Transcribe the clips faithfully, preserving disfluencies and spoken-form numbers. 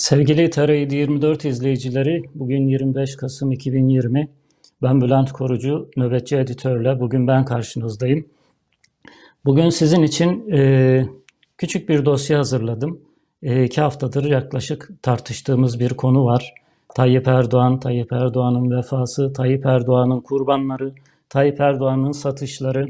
Sevgili T R yirmi dört izleyicileri, bugün yirmi beş Kasım iki bin yirmi. Ben Bülent Korucu, nöbetçi editörle bugün ben karşınızdayım. Bugün sizin için e, küçük bir dosya hazırladım. E, iki haftadır yaklaşık tartıştığımız bir konu var. Tayyip Erdoğan, Tayyip Erdoğan'ın vefası, Tayyip Erdoğan'ın kurbanları, Tayyip Erdoğan'ın satışları.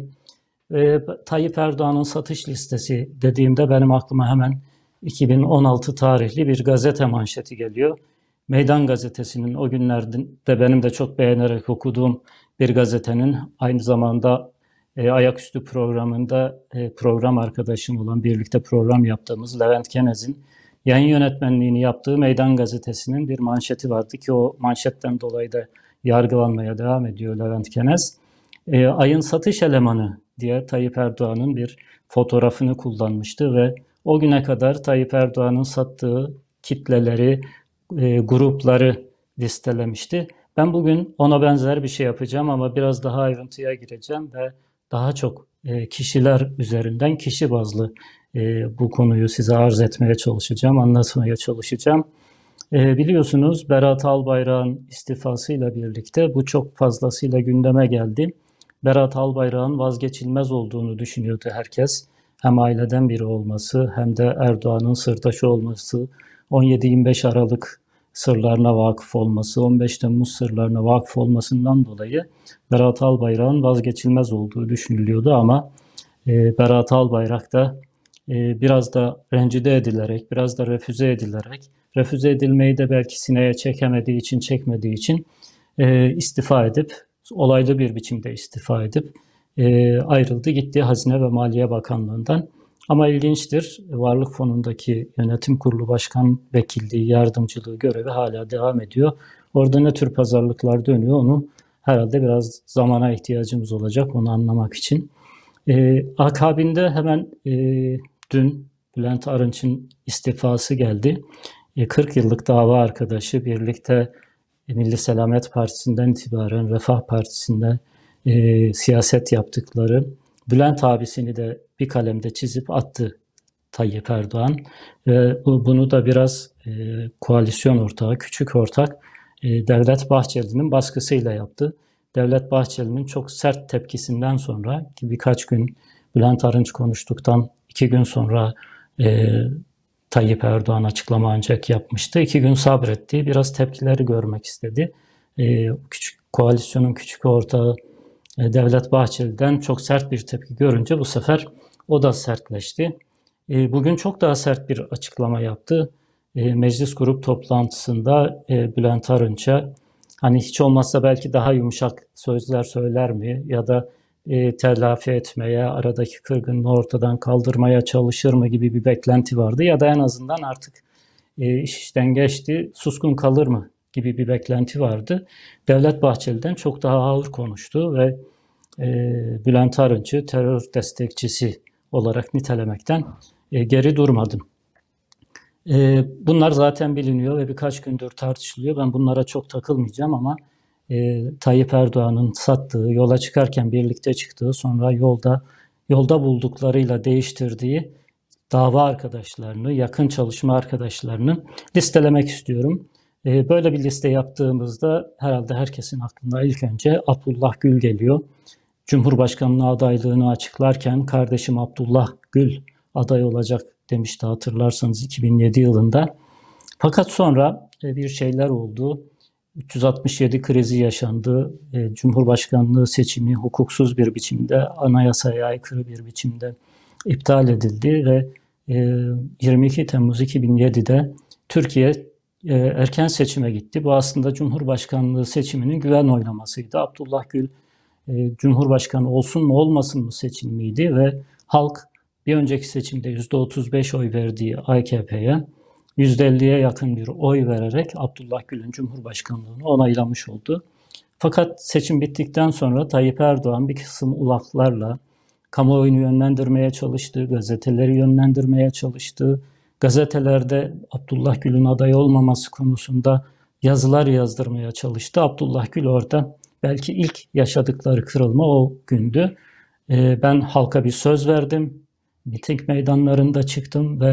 E, Tayyip Erdoğan'ın satış listesi dediğimde benim aklıma hemen iki bin on altı tarihli bir gazete manşeti geliyor. Meydan Gazetesi'nin, o günlerde benim de çok beğenerek okuduğum bir gazetenin, aynı zamanda e, Ayaküstü programında e, program arkadaşım olan, birlikte program yaptığımız Levent Kenez'in yayın yönetmenliğini yaptığı Meydan Gazetesi'nin bir manşeti vardı ki o manşetten dolayı da yargılanmaya devam ediyor Levent Kenez. E, ayın satış elemanı diye Tayyip Erdoğan'ın bir fotoğrafını kullanmıştı ve o güne kadar Tayyip Erdoğan'ın sattığı kitleleri, e, grupları listelemişti. Ben bugün ona benzer bir şey yapacağım ama biraz daha ayrıntıya gireceğim ve daha çok e, kişiler üzerinden, kişi bazlı e, bu konuyu size arz etmeye çalışacağım, anlatmaya çalışacağım. E, biliyorsunuz Berat Albayrak'ın istifasıyla birlikte bu çok fazlasıyla gündeme geldi. Berat Albayrak'ın vazgeçilmez olduğunu düşünüyordu herkes. Hem aileden biri olması hem de Erdoğan'ın sırdaşı olması, on yedi yirmi beş Aralık sırlarına vakıf olması, on beş Temmuz sırlarına vakıf olmasından dolayı Berat Albayrak'ın vazgeçilmez olduğu düşünülüyordu ama e, Berat Albayrak da e, biraz da rencide edilerek, biraz da refüze edilerek, refüze edilmeyi de belki sineye çekemediği için, çekmediği için e, istifa edip, olaylı bir biçimde istifa edip e, ayrıldı gitti Hazine ve Maliye Bakanlığı'ndan. Ama ilginçtir, Varlık Fonu'ndaki yönetim kurulu başkan vekilliği, yardımcılığı görevi hala devam ediyor. Orada ne tür pazarlıklar dönüyor onu herhalde biraz zamana ihtiyacımız olacak onu anlamak için. E, akabinde hemen e, dün Bülent Arınç'ın istifası geldi. E, kırk yıllık dava arkadaşı, birlikte Milli Selamet Partisi'nden itibaren Refah Partisi'nde e, siyaset yaptıkları Bülent abisini de bir kalemde çizip attı Tayyip Erdoğan. Ve bu, bunu da biraz e, koalisyon ortağı, küçük ortak e, Devlet Bahçeli'nin baskısıyla yaptı. Devlet Bahçeli'nin çok sert tepkisinden sonra, ki birkaç gün Bülent Arınç konuştuktan iki gün sonra e, Tayyip Erdoğan açıklama ancak yapmıştı. İki gün sabretti. Biraz tepkileri görmek istedi. Ee, küçük koalisyonun küçük ortağı e, Devlet Bahçeli'den çok sert bir tepki görünce bu sefer o da sertleşti. E, bugün çok daha sert bir açıklama yaptı. E, meclis grup toplantısında e, Bülent Arınç'a hani hiç olmazsa belki daha yumuşak sözler söyler mi ya da e, telafi etmeye, aradaki kırgınlığı ortadan kaldırmaya çalışır mı gibi bir beklenti vardı. Ya da en azından artık e, iş işten geçti, suskun kalır mı gibi bir beklenti vardı. Devlet Bahçeli'den çok daha ağır konuştu ve e, Bülent Arınç'ı terör destekçisi olarak nitelemekten e, geri durmadım. E, bunlar zaten biliniyor ve birkaç gündür tartışılıyor. Ben bunlara çok takılmayacağım ama e, Tayyip Erdoğan'ın sattığı, yola çıkarken birlikte çıktığı, sonra yolda yolda bulduklarıyla değiştirdiği dava arkadaşlarını, yakın çalışma arkadaşlarını listelemek istiyorum. E, böyle bir liste yaptığımızda herhalde herkesin aklına ilk önce Abdullah Gül geliyor. Cumhurbaşkanlığı adaylığını açıklarken kardeşim Abdullah Gül aday olacak demişti hatırlarsanız iki bin yedi yılında. Fakat sonra bir şeyler oldu. üç yüz altmış yedi krizi yaşandı. Cumhurbaşkanlığı seçimi hukuksuz bir biçimde, anayasaya aykırı bir biçimde iptal edildi ve yirmi iki Temmuz iki bin yedi'de Türkiye erken seçime gitti. Bu aslında Cumhurbaşkanlığı seçiminin güven oylamasıydı. Abdullah Gül Cumhurbaşkanı olsun mu olmasın mı seçilmiydi ve halk bir önceki seçimde yüzde otuz beş oy verdiği A K P'ye yüzde elli'ye yakın bir oy vererek Abdullah Gül'ün Cumhurbaşkanlığını onaylamış oldu. Fakat seçim bittikten sonra Tayyip Erdoğan bir kısım ulaklarla kamuoyunu yönlendirmeye çalıştı, gazeteleri yönlendirmeye çalıştı. Gazetelerde Abdullah Gül'ün aday olmaması konusunda yazılar yazdırmaya çalıştı. Abdullah Gül orada belki ilk yaşadıkları kırılma o gündü. Ben halka bir söz verdim. Miting meydanlarında çıktım ve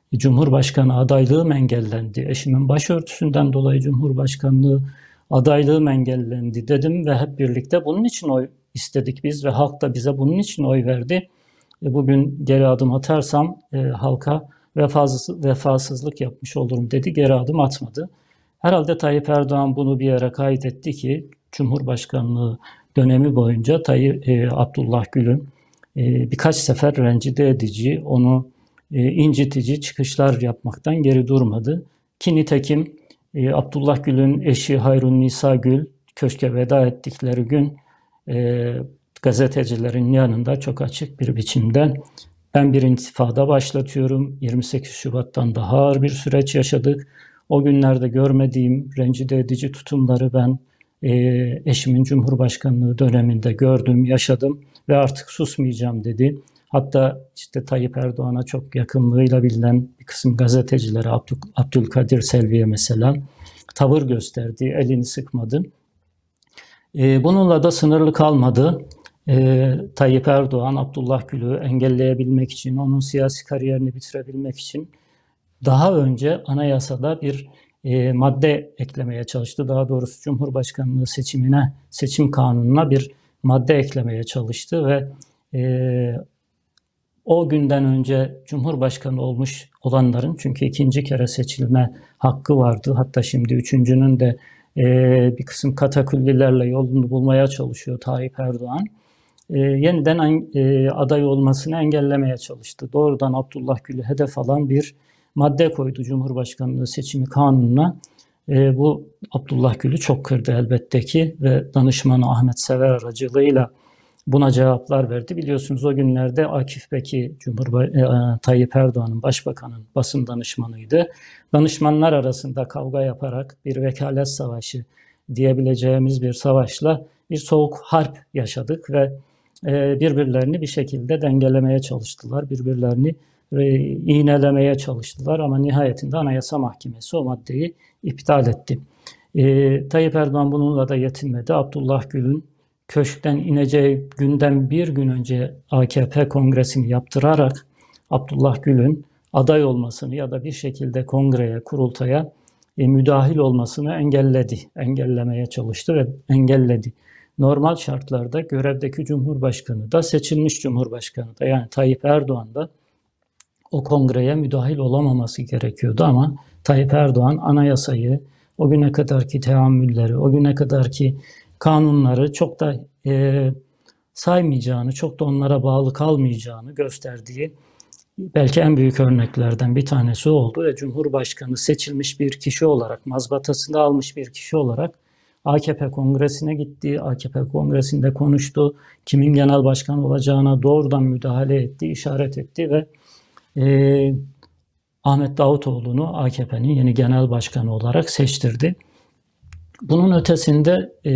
Cumhurbaşkanı adaylığım engellendi. Eşimin başörtüsünden dolayı Cumhurbaşkanlığı adaylığım engellendi dedim ve hep birlikte bunun için oy istedik biz ve halk da bize bunun için oy verdi. E, bugün geri adım atarsam e, halka vefasız, vefasızlık yapmış olurum dedi. Geri adım atmadı. Herhalde Tayyip Erdoğan bunu bir yere kaydetti ki Cumhurbaşkanlığı dönemi boyunca Tayyip, e, Abdullah Gül'ün e, birkaç sefer rencide edici, onu e, incitici çıkışlar yapmaktan geri durmadı. Ki nitekim e, Abdullah Gül'ün eşi Hayrun Nisa Gül köşke veda ettikleri gün e, gazetecilerin yanında çok açık bir biçimde ben bir intifada başlatıyorum. yirmi sekiz Şubat'tan daha ağır bir süreç yaşadık. O günlerde görmediğim rencide edici tutumları ben e, eşimin Cumhurbaşkanlığı döneminde gördüm, yaşadım ve artık susmayacağım dedi. Hatta işte Tayyip Erdoğan'a çok yakınlığıyla bilinen bir kısım gazetecilere, Abdül, Abdülkadir Selvi'ye mesela tavır gösterdi, elini sıkmadı. E, bununla da sınırlı kalmadı. E, Tayyip Erdoğan, Abdullah Gül'ü engelleyebilmek için, onun siyasi kariyerini bitirebilmek için daha önce anayasada bir e, madde eklemeye çalıştı. Daha doğrusu Cumhurbaşkanlığı seçimine, seçim kanununa bir madde eklemeye çalıştı ve e, o günden önce Cumhurbaşkanı olmuş olanların, çünkü ikinci kere seçilme hakkı vardı. Hatta şimdi üçüncünün de e, bir kısım katakullilerle yolunu bulmaya çalışıyor Tayyip Erdoğan. E, yeniden e, aday olmasını engellemeye çalıştı. Doğrudan Abdullah Gül'ü hedef alan bir madde koydu Cumhurbaşkanlığı seçimi kanununa. E, bu Abdullah Gül'ü çok kırdı elbette ki ve danışmanı Ahmet Sever aracılığıyla buna cevaplar verdi. Biliyorsunuz o günlerde Akif Beki, Cumhurbaşkanı Tayyip Erdoğan'ın başbakanın basın danışmanıydı. Danışmanlar arasında kavga yaparak bir vekalet savaşı diyebileceğimiz bir savaşla bir soğuk harp yaşadık ve birbirlerini bir şekilde dengelemeye çalıştılar. Birbirlerini iğnelemeye çalıştılar ama nihayetinde Anayasa Mahkemesi o maddeyi iptal etti. E, Tayyip Erdoğan bununla da yetinmedi. Abdullah Gül'ün köşkten ineceği günden bir gün önce A K P kongresini yaptırarak Abdullah Gül'ün aday olmasını ya da bir şekilde kongreye, kurultaya e, müdahil olmasını engelledi. Engellemeye çalıştı ve engelledi. Normal şartlarda görevdeki Cumhurbaşkanı da seçilmiş Cumhurbaşkanı da yani Tayyip Erdoğan da o kongreye müdahil olamaması gerekiyordu ama Tayyip Erdoğan anayasayı, o güne kadarki teamülleri, o güne kadarki kanunları çok da e, saymayacağını, çok da onlara bağlı kalmayacağını gösterdiği belki en büyük örneklerden bir tanesi oldu ve Cumhurbaşkanı seçilmiş bir kişi olarak, mazbatasını almış bir kişi olarak A K P kongresine gitti, A K P kongresinde konuştu, kimin genel başkan olacağına doğrudan müdahale etti, işaret etti ve e, Ahmet Davutoğlu'nu A K P'nin yeni genel başkanı olarak seçtirdi. Bunun ötesinde e,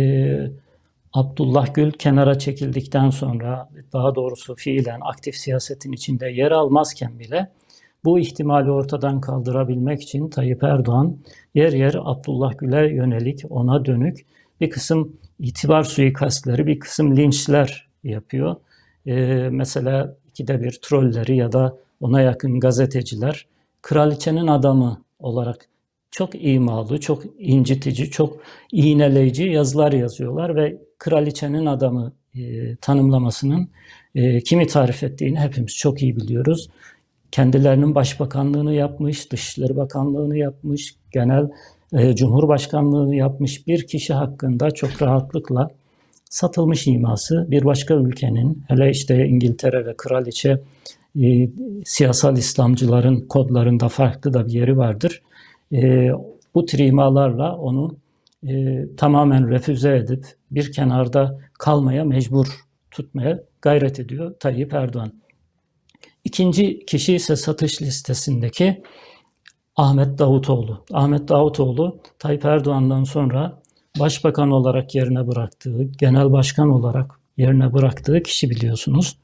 Abdullah Gül kenara çekildikten sonra, daha doğrusu fiilen aktif siyasetin içinde yer almazken bile bu ihtimali ortadan kaldırabilmek için Tayyip Erdoğan yer yer Abdullah Gül'e yönelik, ona dönük bir kısım itibar suikastleri, bir kısım linçler yapıyor. Ee, mesela ikide bir trolleri ya da ona yakın gazeteciler kraliçenin adamı olarak çok imalı, çok incitici, çok iğneleyici yazılar yazıyorlar ve kraliçenin adamı e, tanımlamasının e, kimi tarif ettiğini hepimiz çok iyi biliyoruz. Kendilerinin başbakanlığını yapmış, Dışişleri Bakanlığını yapmış, genel e, Cumhurbaşkanlığını yapmış bir kişi hakkında çok rahatlıkla satılmış iması bir başka ülkenin, hele işte İngiltere ve kraliçe e, siyasal İslamcıların kodlarında farklı da bir yeri vardır. E, bu tür imalarla onu e, tamamen refüze edip bir kenarda kalmaya mecbur tutmaya gayret ediyor Tayyip Erdoğan. İkinci kişi ise satış listesindeki Ahmet Davutoğlu. Ahmet Davutoğlu Tayyip Erdoğan'dan sonra başbakan olarak yerine bıraktığı, genel başkan olarak yerine bıraktığı kişi biliyorsunuz.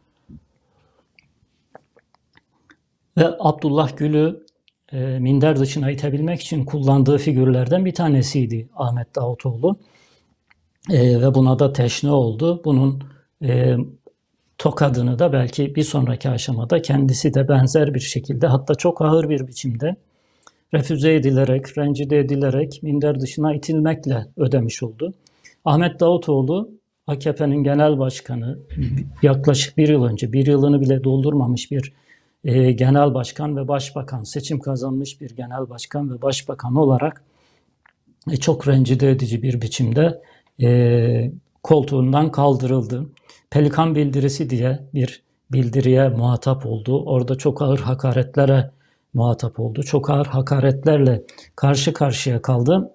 Ve Abdullah Gül'ü e, minder dışına itebilmek için kullandığı figürlerden bir tanesiydi Ahmet Davutoğlu. E, ve buna da teşne oldu. Bunun e, tokadını da belki bir sonraki aşamada kendisi de benzer bir şekilde, hatta çok ağır bir biçimde refüze edilerek, rencide edilerek, minder dışına itilmekle ödemiş oldu. Ahmet Davutoğlu, A K P'nin genel başkanı, yaklaşık bir yıl önce, bir yılını bile doldurmamış bir e, genel başkan ve başbakan, seçim kazanmış bir genel başkan ve başbakan olarak e, çok rencide edici bir biçimde e, koltuğundan kaldırıldı. Pelikan bildirisi diye bir bildiriye muhatap oldu. Orada çok ağır hakaretlere muhatap oldu. Çok ağır hakaretlerle karşı karşıya kaldı.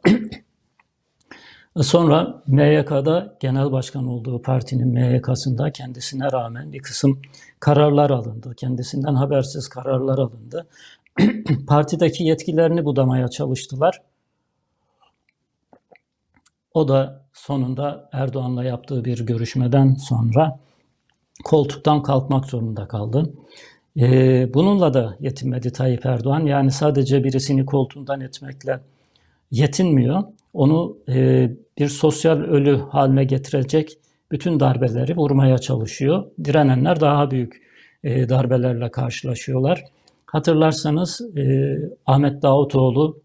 Sonra M Y K'da genel başkan olduğu partinin M Y K'sında kendisine rağmen bir kısım kararlar alındı. Kendisinden habersiz kararlar alındı. Partideki yetkilerini budamaya çalıştılar. O da sonunda Erdoğan'la yaptığı bir görüşmeden sonra koltuktan kalkmak zorunda kaldı. Ee, bununla da yetinmedi Tayyip Erdoğan. Yani sadece birisini koltuğundan etmekle yetinmiyor. Onu e, bir sosyal ölü haline getirecek bütün darbeleri vurmaya çalışıyor. Direnenler daha büyük e, darbelerle karşılaşıyorlar. Hatırlarsanız e, Ahmet Davutoğlu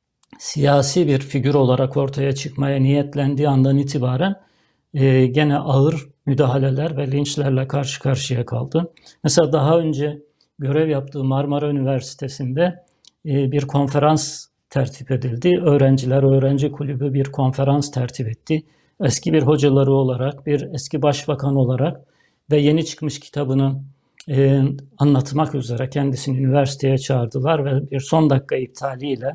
siyasi bir figür olarak ortaya çıkmaya niyetlendiği andan itibaren e, gene ağır müdahaleler ve linçlerle karşı karşıya kaldı. Mesela daha önce görev yaptığı Marmara Üniversitesi'nde e, bir konferans tertip edildi. Öğrenciler, öğrenci kulübü bir konferans tertip etti. Eski bir hocaları olarak, bir eski başbakan olarak ve yeni çıkmış kitabını e, anlatmak üzere kendisini üniversiteye çağırdılar ve bir son dakika iptaliyle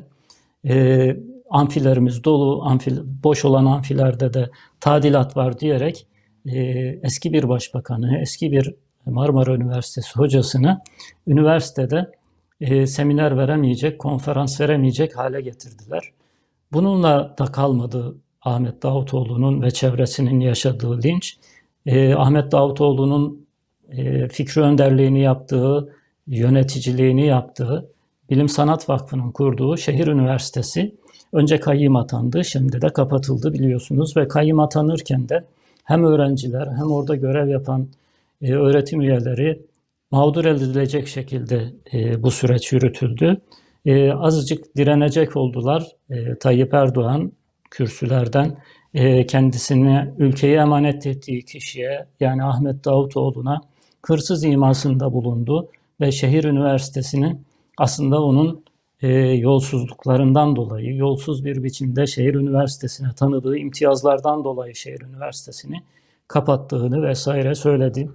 e, amfilerimiz dolu, amfil, boş olan amfilerde de tadilat var diyerek e, eski bir başbakanı, eski bir Marmara Üniversitesi hocasını üniversitede e, seminer veremeyecek, konferans veremeyecek hale getirdiler. Bununla da kalmadı Ahmet Davutoğlu'nun ve çevresinin yaşadığı linç. E, Ahmet Davutoğlu'nun e, fikri önderliğini yaptığı, yöneticiliğini yaptığı, Bilim Sanat Vakfı'nın kurduğu şehir üniversitesi önce kayyım atandı, şimdi de kapatıldı biliyorsunuz ve kayyım atanırken de hem öğrenciler hem orada görev yapan e, öğretim üyeleri mağdur edilecek şekilde e, bu süreç yürütüldü. E, azıcık direnecek oldular. E, Tayyip Erdoğan kürsülerden e, kendisini ülkeyi emanet ettiği kişiye yani Ahmet Davutoğlu'na hırsız imasında bulundu ve şehir üniversitesinin aslında onun e, yolsuzluklarından dolayı, yolsuz bir biçimde şehir üniversitesine tanıdığı imtiyazlardan dolayı şehir üniversitesini kapattığını vesaire söyledi.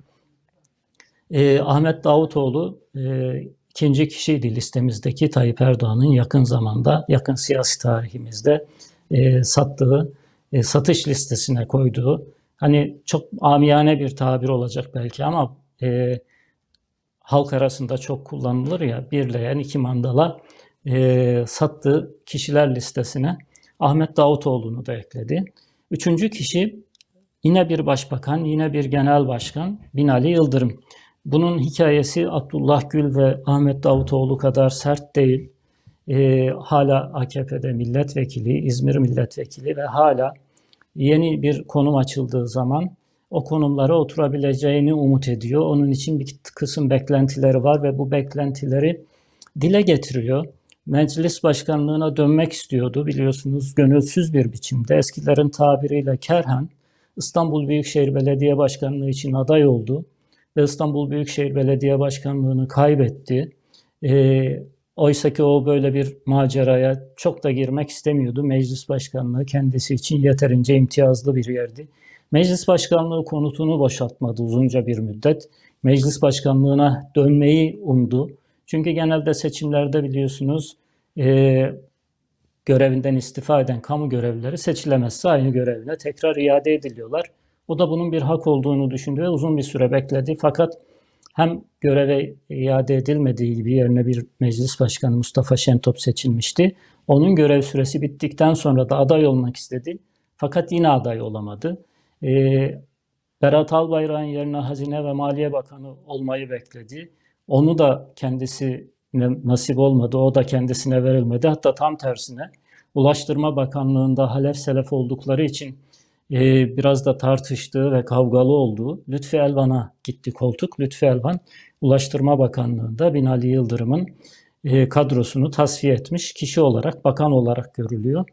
E, Ahmet Davutoğlu e, ikinci kişiydi listemizdeki Tayyip Erdoğan'ın yakın zamanda, yakın siyasi tarihimizde e, sattığı, e, satış listesine koyduğu, hani çok amiyane bir tabir olacak belki ama e, halk arasında çok kullanılır ya, bir leğen iki mandala e, sattığı kişiler listesine Ahmet Davutoğlu'nu da ekledi. Üçüncü kişi yine bir başbakan, yine bir genel başkan Binali Yıldırım. Bunun hikayesi Abdullah Gül ve Ahmet Davutoğlu kadar sert değil. E, hala A K P'de milletvekili, İzmir milletvekili ve hala yeni bir konum açıldığı zaman o konumlara oturabileceğini umut ediyor. Onun için bir kısım beklentileri var ve bu beklentileri dile getiriyor. Meclis başkanlığına dönmek istiyordu biliyorsunuz gönülsüz bir biçimde. Eskilerin tabiriyle kerhen İstanbul Büyükşehir Belediye Başkanlığı için aday oldu ve İstanbul Büyükşehir Belediye Başkanlığını kaybetti. E, oysa ki o böyle bir maceraya çok da girmek istemiyordu. Meclis başkanlığı kendisi için yeterince imtiyazlı bir yerdi. Meclis başkanlığı konutunu boşaltmadı uzunca bir müddet. Meclis başkanlığına dönmeyi umdu. Çünkü genelde seçimlerde biliyorsunuz e, görevinden istifa eden kamu görevlileri seçilemezse aynı görevine tekrar iade ediliyorlar. O da bunun bir hak olduğunu düşündü ve uzun bir süre bekledi. Fakat hem göreve iade edilmediği gibi yerine bir meclis başkanı Mustafa Şentop seçilmişti. Onun görev süresi bittikten sonra da aday olmak istedi. Fakat yine aday olamadı. Ee, Berat Albayrak'ın yerine Hazine ve Maliye Bakanı olmayı bekledi. Onu da kendisine nasip olmadı, o da kendisine verilmedi. Hatta tam tersine Ulaştırma Bakanlığı'nda halef selef oldukları için e, biraz da tartıştığı ve kavgalı olduğu Lütfi Elvan'a gitti koltuk. Lütfi Elvan, Ulaştırma Bakanlığı'nda Binali Yıldırım'ın e, kadrosunu tasfiye etmiş kişi olarak, bakan olarak görülüyor.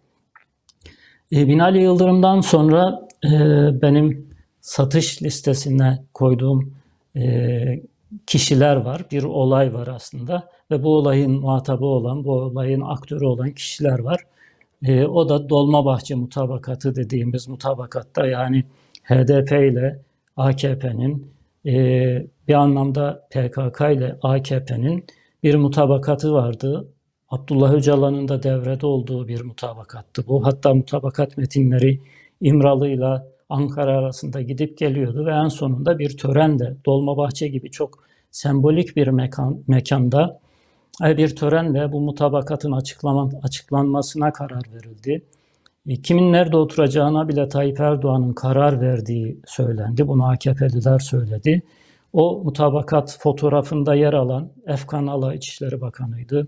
E, Binali Yıldırım'dan sonra e, benim satış listesine koyduğum e, kişiler var. Bir olay var aslında ve bu olayın muhatabı olan, bu olayın aktörü olan kişiler var. E, o da Dolmabahçe mutabakatı dediğimiz mutabakatta, yani H D P ile A K P'nin e, bir anlamda P K K ile A K P'nin bir mutabakatı vardı. Abdullah Öcalan'ın da devrede olduğu bir mutabakattı bu. Hatta mutabakat metinleri İmralı ile Ankara arasında gidip geliyordu ve en sonunda bir törenle, Dolmabahçe gibi çok sembolik bir mekan, mekanda bir törenle bu mutabakatın açıklama, açıklanmasına karar verildi. Kimin nerede oturacağına bile Tayyip Erdoğan'ın karar verdiği söylendi. Bunu A K P'liler söyledi. O mutabakat fotoğrafında yer alan Efkan Ala İçişleri Bakanı'ydı.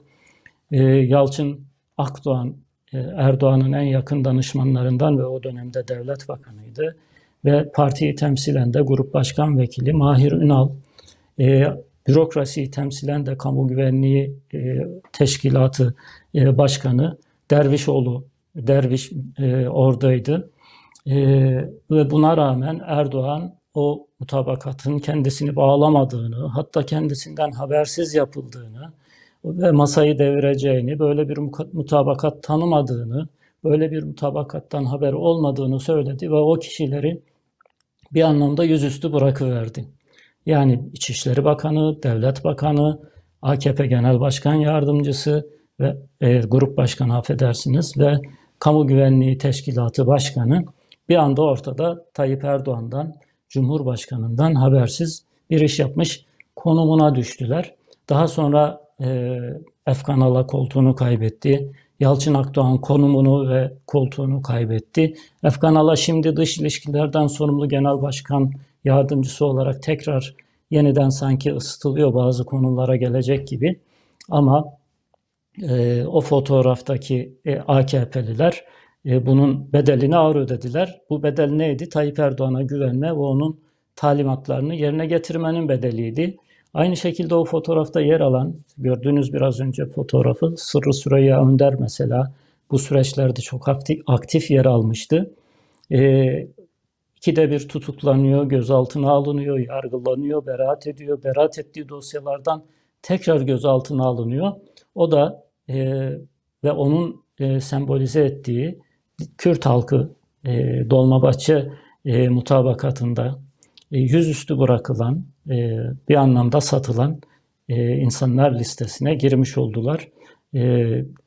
Yalçın Akdoğan, Erdoğan'ın en yakın danışmanlarından ve o dönemde devlet bakanıydı. Ve partiyi temsilen de Grup Başkan Vekili Mahir Ünal, e, bürokrasiyi temsilen de Kamu Güvenliği e, Teşkilatı e, Başkanı Dervişoğlu, Derviş e, oradaydı. E, ve buna rağmen Erdoğan o mutabakatın kendisini bağlamadığını, hatta kendisinden habersiz yapıldığını ve masayı devireceğini, böyle bir mutabakat tanımadığını, böyle bir mutabakattan haber olmadığını söyledi ve o kişileri bir anlamda yüzüstü bırakıverdi. Yani İçişleri Bakanı, Devlet Bakanı, A K P Genel Başkan Yardımcısı ve e, Grup Başkanı, affedersiniz, ve Kamu Güvenliği Teşkilatı Başkanı bir anda ortada Tayyip Erdoğan'dan, Cumhurbaşkanı'ndan habersiz bir iş yapmış konumuna düştüler. Daha sonra e, Efkan Ala koltuğunu kaybetti. Yalçın Akdoğan konumunu ve koltuğunu kaybetti. Efkan Ala şimdi dış ilişkilerden sorumlu genel başkan yardımcısı olarak tekrar yeniden sanki ısıtılıyor, bazı konulara gelecek gibi. Ama e, o fotoğraftaki e, A K P'liler e, bunun bedelini ağır ödediler. Bu bedel neydi? Tayyip Erdoğan'a güvenme ve onun talimatlarını yerine getirmenin bedeliydi. Aynı şekilde o fotoğrafta yer alan, gördüğünüz biraz önce fotoğrafı, Sırrı Süreyya Önder mesela bu süreçlerde çok aktif, aktif yer almıştı. E, ikide bir tutuklanıyor, gözaltına alınıyor, yargılanıyor, beraat ediyor. Beraat ettiği dosyalardan tekrar gözaltına alınıyor. O da e, ve onun e, sembolize ettiği Kürt halkı e, Dolmabahçe e, mutabakatında e, yüzüstü bırakılan, e, bir anlamda satılan e, insanlar listesine girmiş oldular. E,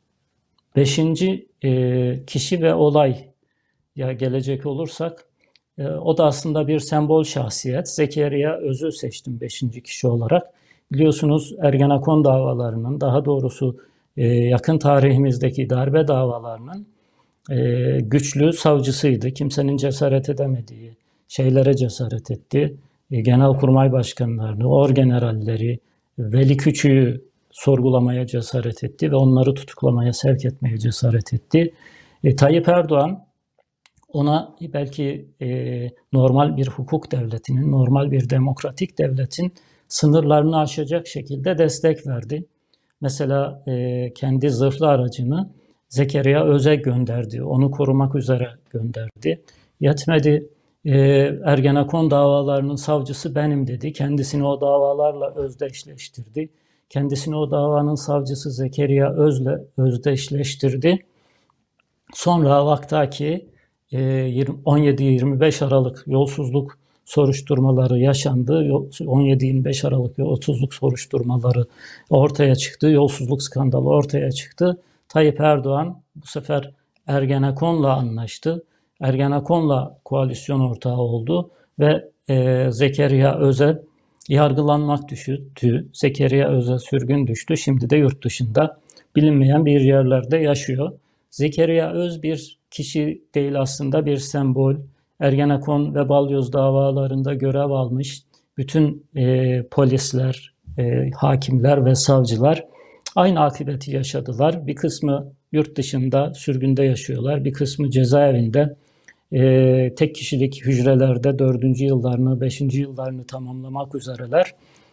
beşinci e, kişi ve olay ya gelecek olursak, e, o da aslında bir sembol şahsiyet. Zekeriya Öz'ü seçtim beşinci kişi olarak. Biliyorsunuz Ergenekon davalarının, daha doğrusu e, yakın tarihimizdeki darbe davalarının e, güçlü savcısıydı. Kimsenin cesaret edemediği şeylere cesaret etti. E, Genelkurmay başkanlarını, orgeneralleri, Veli Küçük'ü sorgulamaya cesaret etti ve onları tutuklamaya, sevk etmeye cesaret etti. E, Tayyip Erdoğan ona belki e, normal bir hukuk devletinin, normal bir demokratik devletin sınırlarını aşacak şekilde destek verdi. Mesela e, kendi zırhlı aracını Zekeriya Öz'e gönderdi. Onu korumak üzere gönderdi. Yetmedi. E, Ergenekon davalarının savcısı benim dedi. Kendisini o davalarla özdeşleştirdi. Kendisini o davanın savcısı Zekeriya Öz'le özdeşleştirdi. Sonra vaktaki on yedi yirmi beş Aralık yolsuzluk soruşturmaları yaşandı. on yedi yirmi beş Aralık yolsuzluk soruşturmaları ortaya çıktı. Yolsuzluk skandalı ortaya çıktı. Tayyip Erdoğan bu sefer Ergenekon'la anlaştı. Ergenekon'la koalisyon ortağı oldu ve e, Zekeriya Öz'e yargılanmak düştü. Zekeriya Öz'e sürgün düştü. Şimdi de yurt dışında bilinmeyen bir yerlerde yaşıyor. Zekeriya Öz bir kişi değil, aslında bir sembol. Ergenekon ve Balyoz davalarında görev almış bütün e, polisler, e, hakimler ve savcılar aynı akıbeti yaşadılar. Bir kısmı yurt dışında sürgünde yaşıyorlar, bir kısmı cezaevinde e, tek kişilik hücrelerde dördüncü yıllarını, beşinci yıllarını tamamlamak üzereler.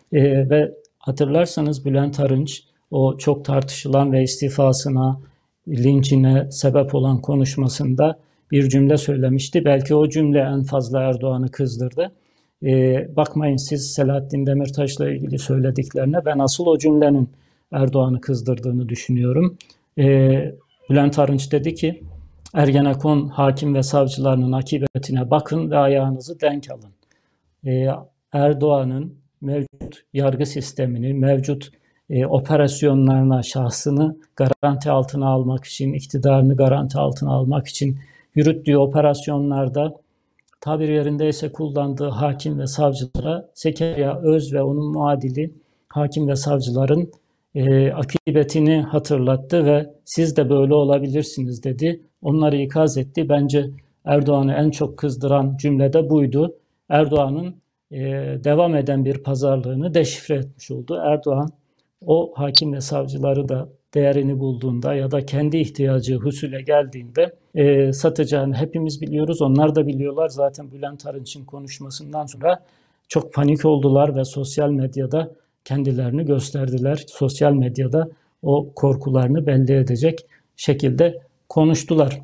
E, ve hatırlarsanız Bülent Arınç o çok tartışılan ve istifasına, linçine sebep olan konuşmasında bir cümle söylemişti. Belki o cümle en fazla Erdoğan'ı kızdırdı. E, bakmayın siz Selahattin Demirtaş'la ilgili söylediklerine, ben asıl o cümlenin Erdoğan'ı kızdırdığını düşünüyorum. E, Bülent Arınç dedi ki, Ergenekon hakim ve savcılarının akıbetine bakın ve ayağınızı denk alın. E, Erdoğan'ın mevcut yargı sistemini, mevcut e, operasyonlarına, şahsını garanti altına almak için, iktidarını garanti altına almak için yürüttüğü operasyonlarda tabir yerindeyse kullandığı hakim ve savcılara Zekeriya Öz ve onun muadili hakim ve savcıların e, akıbetini hatırlattı ve siz de böyle olabilirsiniz dedi. Onları ikaz etti. Bence Erdoğan'ı en çok kızdıran cümle de buydu. Erdoğan'ın e, devam eden bir pazarlığını deşifre etmiş oldu. Erdoğan o hakim ve savcıları da değerini bulduğunda ya da kendi ihtiyacı husule geldiğinde e, satacağını hepimiz biliyoruz. Onlar da biliyorlar. Zaten Bülent Arınç'ın konuşmasından sonra çok panik oldular ve sosyal medyada kendilerini gösterdiler. Sosyal medyada o korkularını belli edecek şekilde konuştular.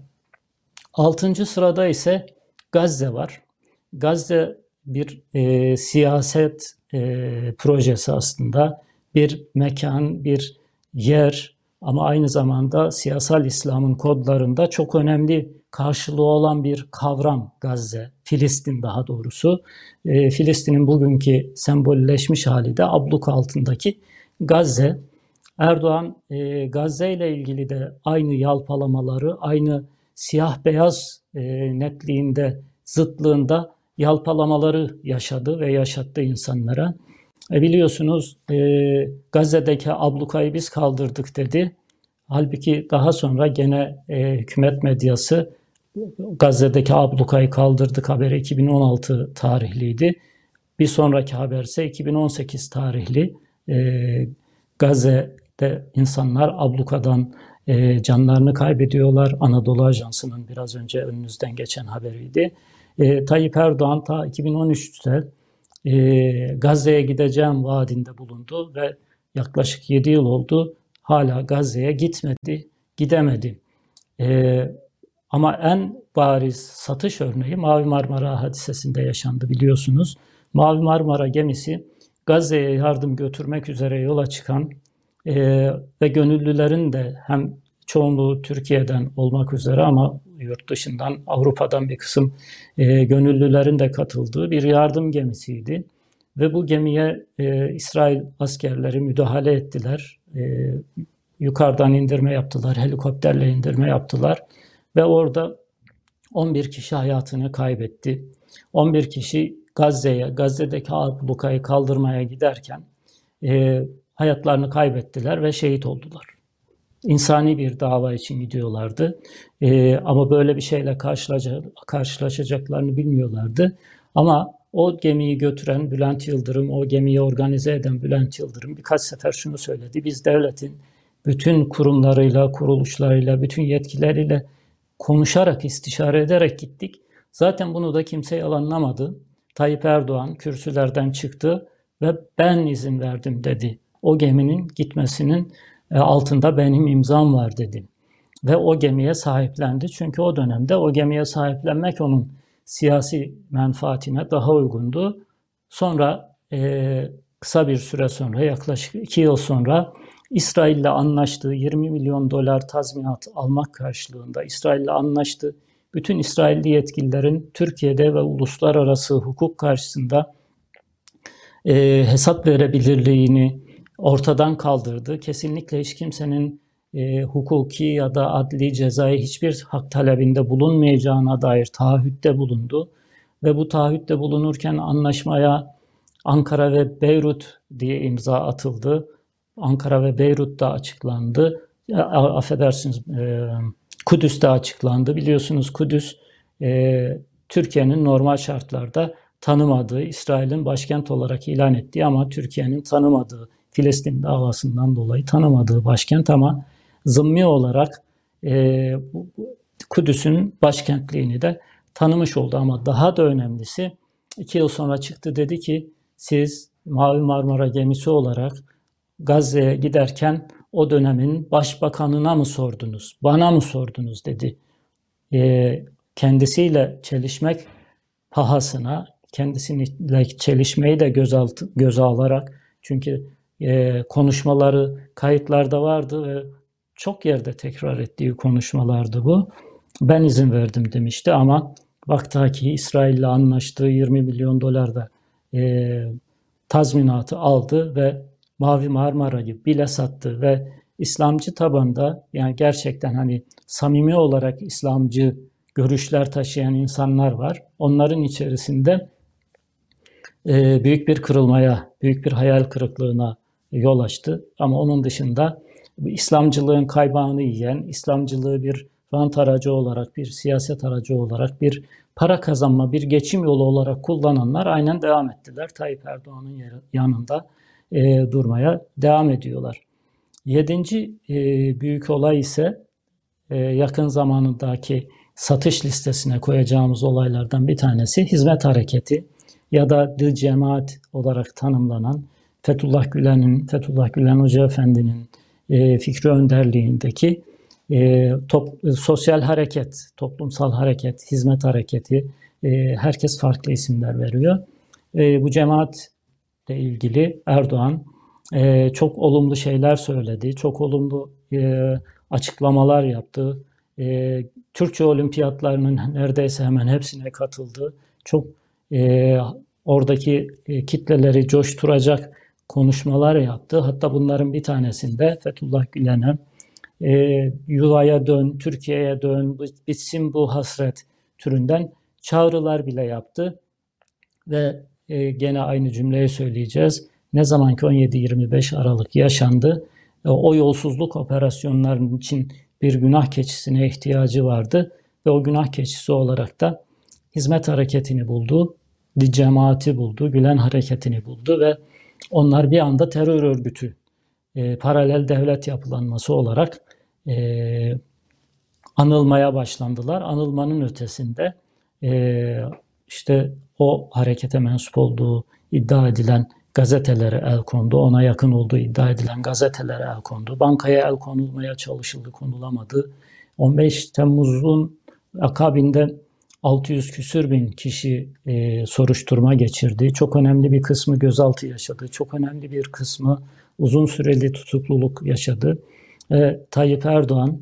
Altıncı sırada ise Gazze var. Gazze bir e, siyaset e, projesi aslında. Bir mekan, bir yer ama aynı zamanda siyasal İslam'ın kodlarında çok önemli karşılığı olan bir kavram Gazze, Filistin daha doğrusu. E, Filistin'in bugünkü sembolleşmiş hali de abluk altındaki Gazze. Erdoğan e, Gazze ile ilgili de aynı yalpalamaları, aynı siyah beyaz e, netliğinde, zıtlığında yalpalamaları yaşadı ve yaşattı insanlara. E biliyorsunuz e, Gazze'deki ablukayı biz kaldırdık dedi. Halbuki daha sonra gene e, hükümet medyası Gazze'deki ablukayı kaldırdık haberi iki bin on altı tarihliydi. Bir sonraki haber ise iki bin on sekiz tarihli. E, Gazze'de insanlar ablukadan e, canlarını kaybediyorlar. Anadolu Ajansı'nın biraz önce önünüzden geçen haberiydi. E, Tayyip Erdoğan ta iki bin on üçte e, Gazze'ye gideceğim vaadinde bulundu ve yaklaşık yedi yıl oldu. Hala Gazze'ye gitmedi, gidemedi. E, ama en bariz satış örneği Mavi Marmara hadisesinde yaşandı biliyorsunuz. Mavi Marmara gemisi Gazze'ye yardım götürmek üzere yola çıkan e, ve gönüllülerin de hem çoğunluğu Türkiye'den olmak üzere ama yurt dışından, Avrupa'dan bir kısım e, gönüllülerin de katıldığı bir yardım gemisiydi. Ve bu gemiye e, İsrail askerleri müdahale ettiler. E, yukarıdan indirme yaptılar, helikopterle indirme yaptılar. Ve orada on bir kişi hayatını kaybetti. on bir kişi Gazze'ye, Gazze'deki ablukayı kaldırmaya giderken e, hayatlarını kaybettiler ve şehit oldular. İnsani bir dava için gidiyorlardı. Ee, ama böyle bir şeyle karşılaşacaklarını bilmiyorlardı. Ama o gemiyi götüren Bülent Yıldırım, o gemiyi organize eden Bülent Yıldırım birkaç sefer şunu söyledi. Biz devletin bütün kurumlarıyla, kuruluşlarıyla, bütün yetkileriyle konuşarak, istişare ederek gittik. Zaten bunu da kimse yalanlamadı. Tayyip Erdoğan kürsülerden çıktı ve ben izin verdim dedi. O geminin gitmesinin altında benim imzam var dedi. Ve o gemiye sahiplendi. Çünkü o dönemde o gemiye sahiplenmek onun siyasi menfaatine daha uygundu. Sonra e, kısa bir süre sonra, yaklaşık iki yıl sonra İsrail'le anlaştığı yirmi milyon dolar tazminat almak karşılığında İsrail'le anlaştı. Bütün İsrailli yetkililerin Türkiye'de ve uluslararası hukuk karşısında e, hesap verebilirliğini ortadan kaldırdı. Kesinlikle hiç kimsenin e, hukuki ya da adli cezai hiçbir hak talebinde bulunmayacağına dair taahhütte bulundu. Ve bu taahhütte bulunurken anlaşmaya Ankara ve Beyrut diye imza atıldı. Ankara ve Beyrut'ta açıklandı. Affedersiniz, e, Kudüs'te açıklandı. Biliyorsunuz Kudüs e, Türkiye'nin normal şartlarda tanımadığı, İsrail'in başkent olarak ilan ettiği ama Türkiye'nin tanımadığı, Filistin davasından dolayı tanımadığı başkent ama zımmi olarak e, Kudüs'ün başkentliğini de tanımış oldu ama daha da önemlisi iki yıl sonra çıktı dedi ki siz Mavi Marmara gemisi olarak Gazze'ye giderken o dönemin başbakanına mı sordunuz, bana mı sordunuz dedi. E, kendisiyle çelişmek pahasına, kendisiyle çelişmeyi de göz, altı, göze alarak çünkü e, konuşmaları kayıtlarda vardı ve çok yerde tekrar ettiği konuşmalardı bu. Ben izin verdim demişti ama baktaki İsrail'le anlaştığı yirmi milyon dolar da e, tazminatı aldı ve Mavi Marmara'yı bile sattı ve İslamcı tabanda yani gerçekten hani samimi olarak İslamcı görüşler taşıyan insanlar var. Onların içerisinde e, büyük bir kırılmaya, büyük bir hayal kırıklığına yol açtı. Ama onun dışında İslamcılığın kaybağını yiyen, İslamcılığı bir rant aracı olarak, bir siyaset aracı olarak, bir para kazanma, bir geçim yolu olarak kullananlar aynen devam ettiler. Tayyip Erdoğan'ın yanında e, durmaya devam ediyorlar. Yedinci e, büyük olay ise e, yakın zamanındaki satış listesine koyacağımız olaylardan bir tanesi hizmet hareketi ya da The Cemaat olarak tanımlanan Fethullah Gülen'in, Fethullah Gülen Hoca Efendi'nin e, fikri önderliğindeki e, top, sosyal hareket, toplumsal hareket, hizmet hareketi, e, herkes farklı isimler veriyor. E, bu cemaatle ilgili Erdoğan e, çok olumlu şeyler söyledi, çok olumlu e, açıklamalar yaptı. E, Türkçe olimpiyatlarının neredeyse hemen hepsine katıldı. Çok e, oradaki e, kitleleri coşturacak konuşmalar yaptı. Hatta bunların bir tanesinde Fethullah Gülen'e e, yuvaya dön, Türkiye'ye dön, bitsin bu hasret türünden çağrılar bile yaptı. Ve e, gene aynı cümleyi söyleyeceğiz. Ne zaman ki on yedi yirmi beş Aralık yaşandı, e, o yolsuzluk operasyonlarının için bir günah keçisine ihtiyacı vardı ve o günah keçisi olarak da hizmet hareketini buldu, cemaati buldu, Gülen hareketini buldu ve onlar bir anda terör örgütü, e, paralel devlet yapılanması olarak e, anılmaya başlandılar. Anılmanın ötesinde e, işte o harekete mensup olduğu iddia edilen gazetelere el kondu. Ona yakın olduğu iddia edilen gazetelere el kondu. Bankaya el konulmaya çalışıldı, konulamadı. on beş Temmuz'un akabinde altı yüz küsür bin kişi e, soruşturma geçirdi. Çok önemli bir kısmı gözaltı yaşadı. Çok önemli bir kısmı uzun süreli tutukluluk yaşadı. E, Tayyip Erdoğan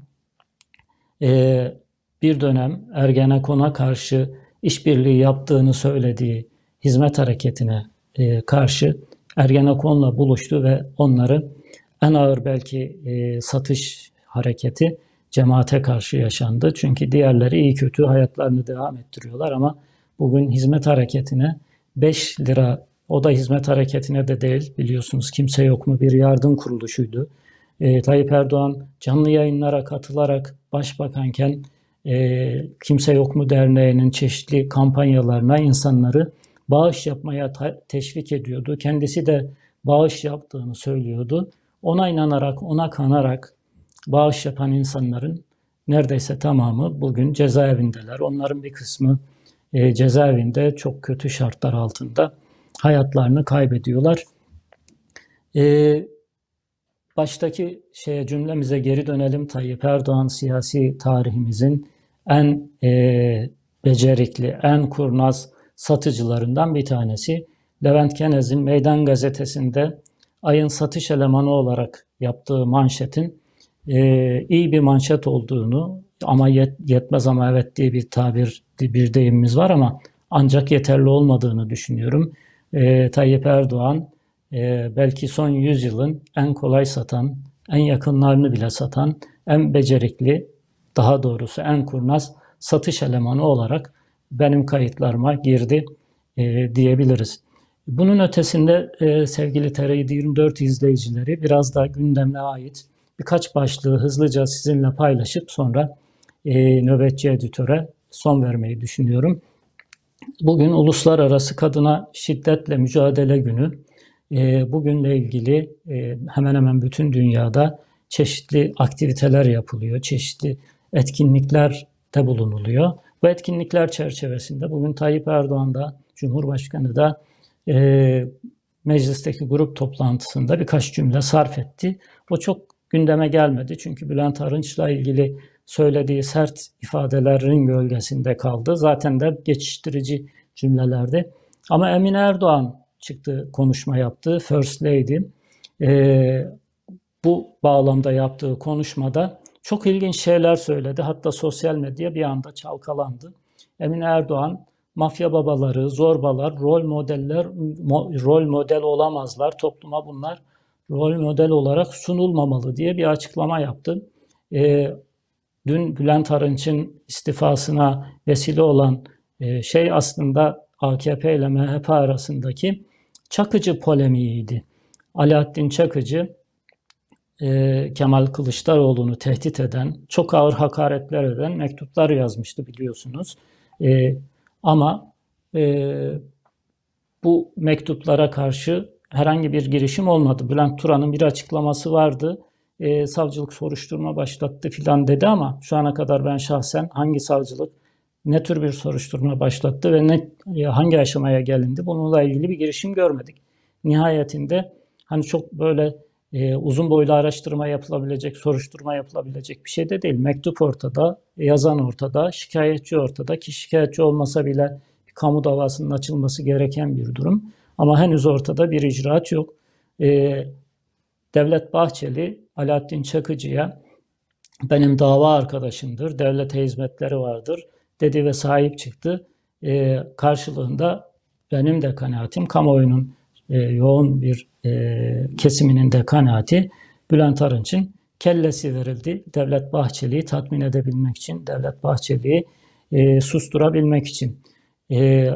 e, bir dönem Ergenekon'a karşı işbirliği yaptığını söylediği hizmet hareketine e, karşı Ergenekon'la buluştu ve onları en ağır belki e, satış hareketi cemaate karşı yaşandı. Çünkü diğerleri iyi kötü hayatlarını devam ettiriyorlar ama bugün hizmet hareketine beş lira, o da hizmet hareketine de değil biliyorsunuz, kimse yok mu bir yardım kuruluşuydu. E, Tayyip Erdoğan canlı yayınlara katılarak başbakanken e, Kimse Yok mu Derneği'nin çeşitli kampanyalarına insanları bağış yapmaya ta- teşvik ediyordu. Kendisi de bağış yaptığını söylüyordu. Ona inanarak, ona kanarak bağış yapan insanların neredeyse tamamı bugün cezaevindeler. Onların bir kısmı e, cezaevinde çok kötü şartlar altında hayatlarını kaybediyorlar. E, baştaki şeye cümlemize geri dönelim. Tayyip Erdoğan siyasi tarihimizin en e, becerikli, en kurnaz satıcılarından bir tanesi. Levent Kenez'in Meydan Gazetesi'nde ayın satış elemanı olarak yaptığı manşetin e, iyi bir manşet olduğunu ama yet, yetmez ama evet diye bir tabir, bir deyimimiz var ama ancak yeterli olmadığını düşünüyorum. E, Tayyip Erdoğan e, belki son yüzyılın en kolay satan, en yakınlarını bile satan, en becerikli, daha doğrusu en kurnaz satış elemanı olarak benim kayıtlarıma girdi e, diyebiliriz. Bunun ötesinde e, sevgili T R yirmi dört izleyicileri biraz daha gündeme ait birkaç başlığı hızlıca sizinle paylaşıp sonra e, nöbetçi editöre son vermeyi düşünüyorum. Bugün Uluslararası Kadına Şiddetle Mücadele Günü. E, bugünle ilgili e, hemen hemen bütün dünyada çeşitli aktiviteler yapılıyor, çeşitli etkinliklerde bulunuluyor. Bu etkinlikler çerçevesinde bugün Tayyip Erdoğan da, Cumhurbaşkanı da e, meclisteki grup toplantısında birkaç cümle sarf etti. O çok gündeme gelmedi çünkü Bülent Arınç'la ilgili söylediği sert ifadelerin gölgesinde kaldı. Zaten de geçiştirici cümlelerdi. Ama Emine Erdoğan çıktı, konuşma yaptı. First Lady. Ee, bu bağlamda yaptığı konuşmada çok ilginç şeyler söyledi. Hatta sosyal medya bir anda çalkalandı. Emine Erdoğan, mafya babaları, zorbalar, rol modeller, mo- rol model olamazlar. Topluma bunlar rol model olarak sunulmamalı diye bir açıklama yaptı. Ee, dün Bülent Arınç'ın istifasına vesile olan e, şey aslında A K P ile M H P arasındaki Çakıcı polemiğiydi. Alaaddin Çakıcı, e, Kemal Kılıçdaroğlu'nu tehdit eden, çok ağır hakaretler eden mektuplar yazmıştı biliyorsunuz. E, ama e, bu mektuplara karşı herhangi bir girişim olmadı. Bülent Turan'ın bir açıklaması vardı. E, savcılık soruşturma başlattı filan dedi ama şu ana kadar ben şahsen hangi savcılık ne tür bir soruşturma başlattı ve ne hangi aşamaya gelindi bununla ilgili bir girişim görmedik. Nihayetinde hani çok böyle e, uzun boylu araştırma yapılabilecek, soruşturma yapılabilecek bir şey de değil. Mektup ortada, yazan ortada, şikayetçi ortada ki şikayetçi olmasa bile bir kamu davasının açılması gereken bir durum. Ama henüz ortada bir icraat yok. E, Devlet Bahçeli, Alaaddin Çakıcı'ya benim dava arkadaşımdır, devlete hizmetleri vardır dedi ve sahip çıktı. E, karşılığında benim de kanaatim, kamuoyunun e, yoğun bir e, kesiminin de kanaati Bülent Arınç'ın kellesi verildi. Devlet Bahçeli'yi tatmin edebilmek için, Devlet Bahçeli'yi e, susturabilmek için. E,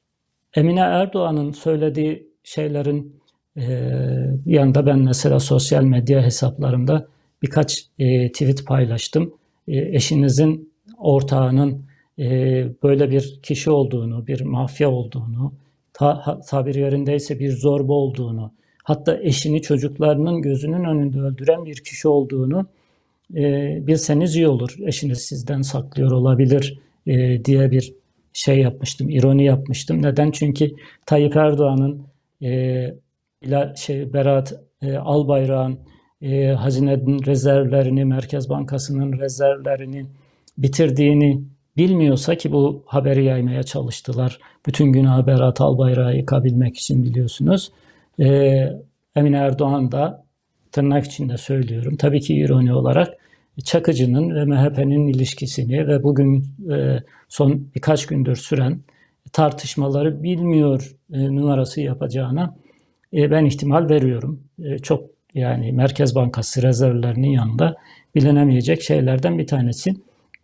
Emine Erdoğan'ın söylediği şeylerin e, bir yanda ben mesela sosyal medya hesaplarımda birkaç e, tweet paylaştım. E, eşinizin ortağının e, böyle bir kişi olduğunu, bir mafya olduğunu, ta, tabiri yerindeyse bir zorba olduğunu, hatta eşini çocuklarının gözünün önünde öldüren bir kişi olduğunu e, bilseniz iyi olur. Eşiniz sizden saklıyor olabilir e, diye bir şey yapmıştım, ironi yapmıştım. Neden? Çünkü Tayyip Erdoğan'ın e, şey Berat e, Albayrak'ın e, hazinenin rezervlerini, Merkez Bankası'nın rezervlerini bitirdiğini bilmiyorsa ki bu haberi yaymaya çalıştılar. Bütün günahı Berat Albayrak'a yıkabilmek için biliyorsunuz. E, Emine Erdoğan da tırnak içinde söylüyorum. Tabii ki ironi olarak Çakıcı'nın ve M H P'nin ilişkisini ve bugün e, son birkaç gündür süren tartışmaları bilmiyor e, numarası yapacağına e, ben ihtimal veriyorum. E, çok yani Merkez Bankası rezervlerinin yanında bilinemeyecek şeylerden bir tanesi.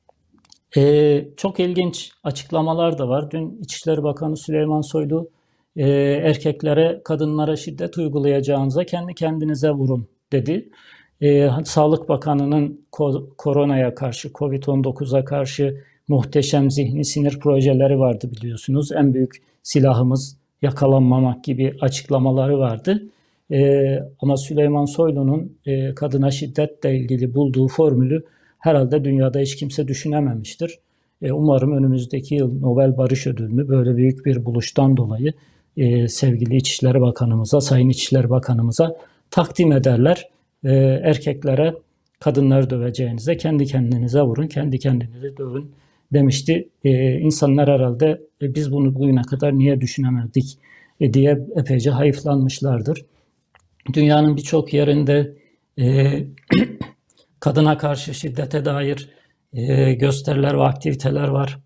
E, çok ilginç açıklamalar da var. Dün İçişleri Bakanı Süleyman Soylu e, erkeklere, kadınlara şiddet uygulayacağınıza kendi kendinize vurun dedi. Ee, Sağlık Bakanı'nın ko- koronaya karşı, kovid on dokuza karşı muhteşem zihni sinir projeleri vardı biliyorsunuz. En büyük silahımız yakalanmamak gibi açıklamaları vardı. Ee, ama Süleyman Soylu'nun e, kadına şiddetle ilgili bulduğu formülü herhalde dünyada hiç kimse düşünememiştir. E, umarım önümüzdeki yıl Nobel Barış Ödülünü böyle büyük bir buluştan dolayı e, sevgili İçişleri Bakanımıza, Sayın İçişleri Bakanımıza takdim ederler. E, erkeklere kadınları döveceğinize kendi kendinize vurun, kendi kendinizi dövün demişti. E, insanlar herhalde e, biz bunu bugüne kadar niye düşünemedik e, diye epeyce hayıflanmışlardır. Dünyanın birçok yerinde e, kadına karşı şiddete dair e, gösteriler ve aktiviteler var.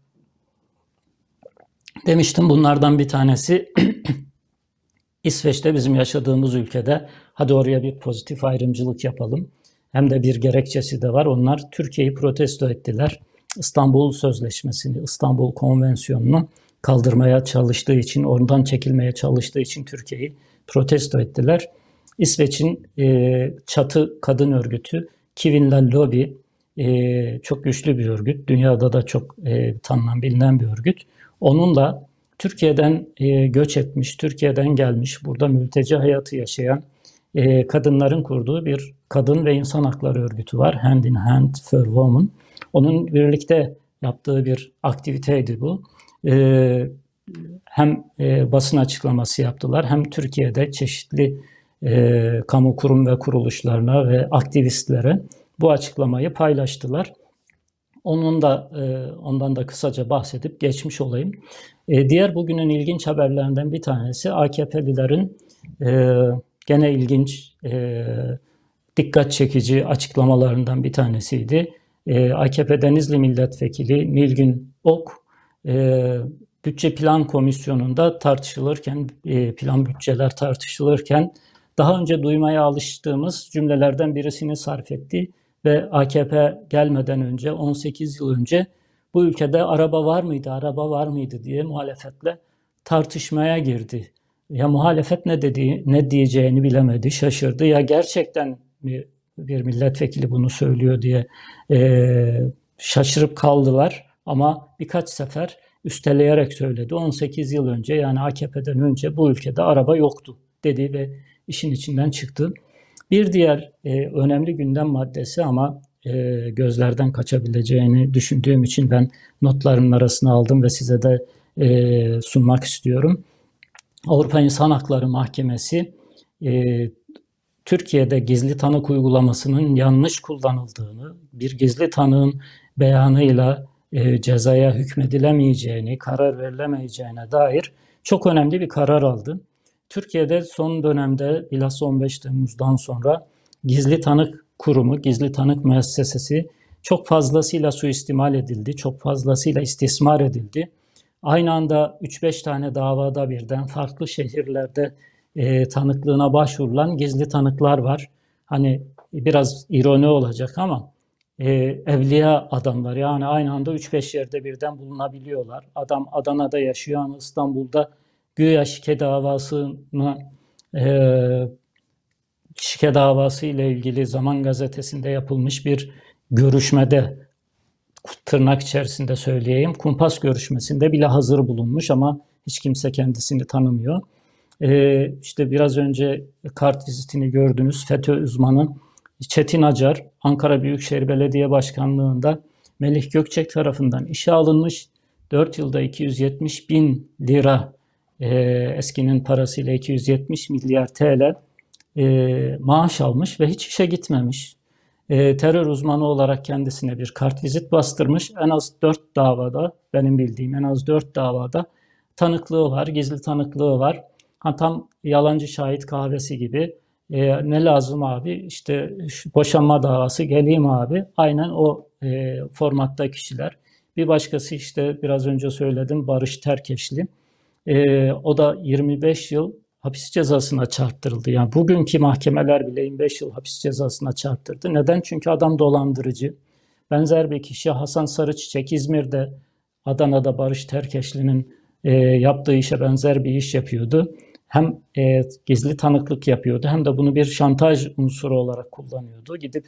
Demiştim bunlardan bir tanesi İsveç'te bizim yaşadığımız ülkede hadi oraya bir pozitif ayrımcılık yapalım. Hem de bir gerekçesi de var. Onlar Türkiye'yi protesto ettiler. İstanbul Sözleşmesi'ni, İstanbul Konvensiyonu'nu kaldırmaya çalıştığı için, oradan çekilmeye çalıştığı için Türkiye'yi protesto ettiler. İsveç'in e, çatı kadın örgütü Kvinla Lobby e, çok güçlü bir örgüt. Dünyada da çok e, tanınan, bilinen bir örgüt. Onunla Türkiye'den e, göç etmiş, Türkiye'den gelmiş, burada mülteci hayatı yaşayan e, kadınların kurduğu bir kadın ve insan hakları örgütü var. Hand in Hand for Women. Onun birlikte yaptığı bir aktiviteydi bu. E, hem e, basın açıklaması yaptılar, hem Türkiye'de çeşitli e, kamu kurum ve kuruluşlarına ve aktivistlere bu açıklamayı paylaştılar. Onun da e, ondan da kısaca bahsedip geçmiş olayım. E, diğer bugünün ilginç haberlerinden bir tanesi A K P'lilerin e, gene ilginç, e, dikkat çekici açıklamalarından bir tanesiydi. E, A K P Denizli Milletvekili Nilgün Ok, e, Bütçe Plan Komisyonu'nda tartışılırken, e, plan bütçeler tartışılırken daha önce duymaya alıştığımız cümlelerden birisini sarf etti ve A K P gelmeden önce, on sekiz yıl önce bu ülkede araba var mıydı, araba var mıydı diye muhalefetle tartışmaya girdi. Ya muhalefet ne dediği, ne diyeceğini bilemedi, şaşırdı. Ya gerçekten bir, bir milletvekili bunu söylüyor diye e, şaşırıp kaldılar. Ama birkaç sefer üsteleyerek söyledi. on sekiz yıl önce, yani A K P'den önce bu ülkede araba yoktu dedi ve işin içinden çıktı. Bir diğer e, önemli gündem maddesi ama e, gözlerden kaçabileceğini düşündüğüm için ben notlarımın arasına aldım ve size de e, sunmak istiyorum. Avrupa İnsan Hakları Mahkemesi e, Türkiye'de gizli tanık uygulamasının yanlış kullanıldığını, bir gizli tanığın beyanıyla e, cezaya hükmedilemeyeceğini, karar verilemeyeceğine dair çok önemli bir karar aldı. Türkiye'de son dönemde bilhassa on beş Temmuz'dan sonra gizli tanık kurumu, gizli tanık müessesesi çok fazlasıyla suistimal edildi, çok fazlasıyla istismar edildi. Aynı anda üç beş tane davada birden farklı şehirlerde e, tanıklığına başvurulan gizli tanıklar var. Hani biraz ironi olacak ama e, evliya adamlar, yani aynı anda üç beş yerde birden bulunabiliyorlar. Adam Adana'da yaşıyor ama İstanbul'da güya şike davasına e, şike davası ile ilgili Zaman Gazetesi'nde yapılmış bir görüşmede, tırnak içerisinde söyleyeyim, kumpas görüşmesinde bile hazır bulunmuş ama hiç kimse kendisini tanımıyor. Ee, işte biraz önce kart vizitini gördünüz. FETÖ uzmanı Çetin Acar, Ankara Büyükşehir Belediye Başkanlığı'nda Melih Gökçek tarafından işe alınmış. dört yılda iki yüz yetmiş bin lira, e, eskinin parasıyla iki yüz yetmiş milyar T L e, maaş almış ve hiç işe gitmemiş. E, terör uzmanı olarak kendisine bir kartvizit bastırmış. En az dört davada, benim bildiğim en az dört davada tanıklığı var, gizli tanıklığı var. Ha, tam yalancı şahit kahvesi gibi. E, ne lazım abi? İşte şu boşanma davası, geleyim abi. Aynen o e, formatta kişiler. Bir başkası işte biraz önce söyledim, Barış Terkeşli. E, o da yirmi beş yıl hapis cezasına çarptırıldı. Yani bugünkü mahkemeler bile yirmi beş yıl hapis cezasına çarptırdı. Neden? Çünkü adam dolandırıcı. Benzer bir kişi Hasan Sarıçiçek İzmir'de, Adana'da Barış Terkeşli'nin e, yaptığı işe benzer bir iş yapıyordu. Hem e, gizli tanıklık yapıyordu hem de bunu bir şantaj unsuru olarak kullanıyordu. Gidip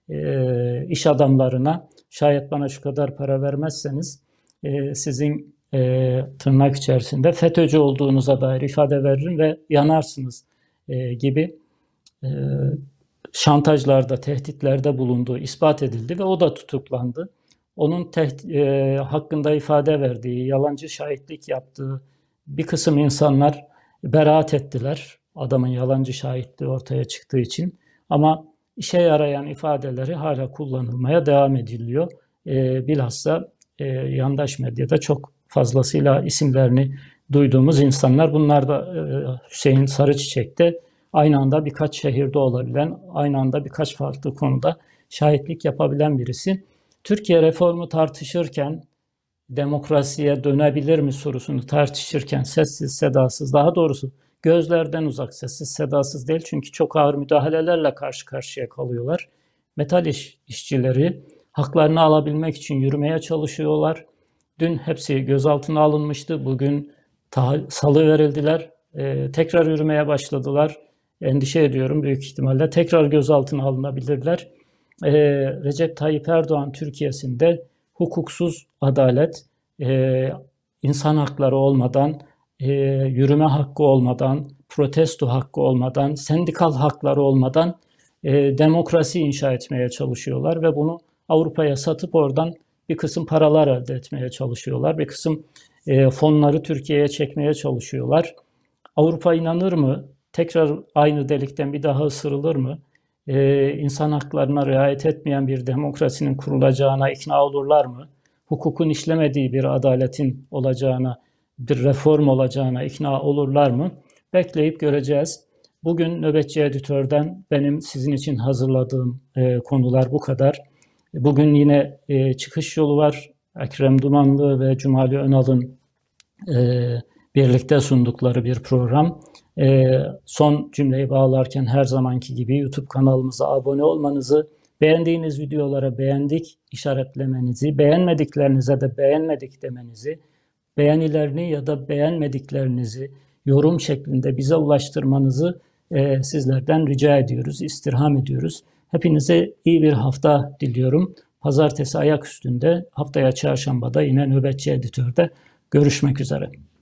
e, iş adamlarına, şayet bana şu kadar para vermezseniz e, sizin e, tırnak içerisinde FETÖ'cü olduğunuza dair ifade veririm ve yanarsınız e, gibi e, şantajlarda, tehditlerde bulunduğu ispat edildi ve o da tutuklandı. Onun tehdit, e, hakkında ifade verdiği, yalancı şahitlik yaptığı bir kısım insanlar beraat ettiler. Adamın yalancı şahitliği ortaya çıktığı için. Ama işe yarayan ifadeleri hala kullanılmaya devam ediliyor. E, bilhassa e, yandaş medyada çok fazlasıyla isimlerini duyduğumuz insanlar. Bunlar da e, Hüseyin Sarıçiçek de aynı anda birkaç şehirde olabilen, aynı anda birkaç farklı konuda şahitlik yapabilen birisi. Türkiye reformu tartışırken, demokrasiye dönebilir mi sorusunu tartışırken sessiz sedasız, daha doğrusu gözlerden uzak, sessiz sedasız değil çünkü çok ağır müdahalelerle karşı karşıya kalıyorlar. Metal iş, işçileri haklarını alabilmek için yürümeye çalışıyorlar. Dün hepsi gözaltına alınmıştı. Bugün salı verildiler. Ee, tekrar yürümeye başladılar. Endişe ediyorum, büyük ihtimalle tekrar gözaltına alınabilirler. Ee, Recep Tayyip Erdoğan Türkiye'sinde hukuksuz adalet, e, insan hakları olmadan, e, yürüme hakkı olmadan, protesto hakkı olmadan, sendikal hakları olmadan e, demokrasi inşa etmeye çalışıyorlar ve bunu Avrupa'ya satıp oradan bir kısım paralar elde etmeye çalışıyorlar. Bir kısım e, fonları Türkiye'ye çekmeye çalışıyorlar. Avrupa inanır mı? Tekrar aynı delikten bir daha ısırılır mı? Ee, insan haklarına riayet etmeyen bir demokrasinin kurulacağına ikna olurlar mı? Hukukun işlemediği bir adaletin olacağına, bir reform olacağına ikna olurlar mı? Bekleyip göreceğiz. Bugün Nöbetçi Editör'den benim sizin için hazırladığım e, konular bu kadar. Bugün yine e, çıkış yolu var. Ekrem Dumanlı ve Cumali Önal'ın e, birlikte sundukları bir program. E, son cümleyi bağlarken her zamanki gibi YouTube kanalımıza abone olmanızı, beğendiğiniz videolara beğendik işaretlemenizi, beğenmediklerinize de beğenmedik demenizi, beğenilerini ya da beğenmediklerinizi yorum şeklinde bize ulaştırmanızı e, sizlerden rica ediyoruz, istirham ediyoruz. Hepinize iyi bir hafta diliyorum. Pazartesi ayak üstünde, haftaya çarşambada yine Nöbetçi Editör'de görüşmek üzere.